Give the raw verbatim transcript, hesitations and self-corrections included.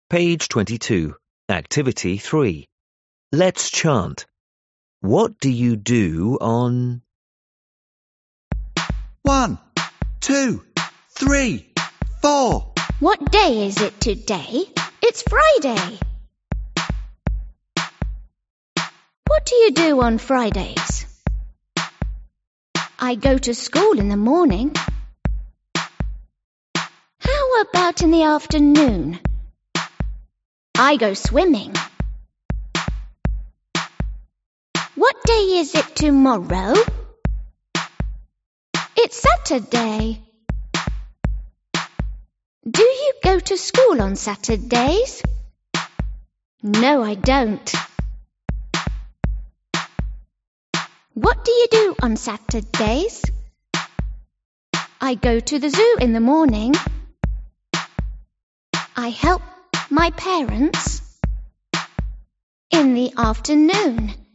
Page twenty-two, Activity three. Let's chant. What do you do on... One, two, three, four. What day is it today? It's Friday. What do you do on Fridays? I go to school in the morning. How about in the afternoon? I go swimming. What day is it tomorrow? It's Saturday. Do you go to school on Saturdays? No, I don't. What do you do on Saturdays? I go to the zoo in the morning. I help my parents in the afternoon.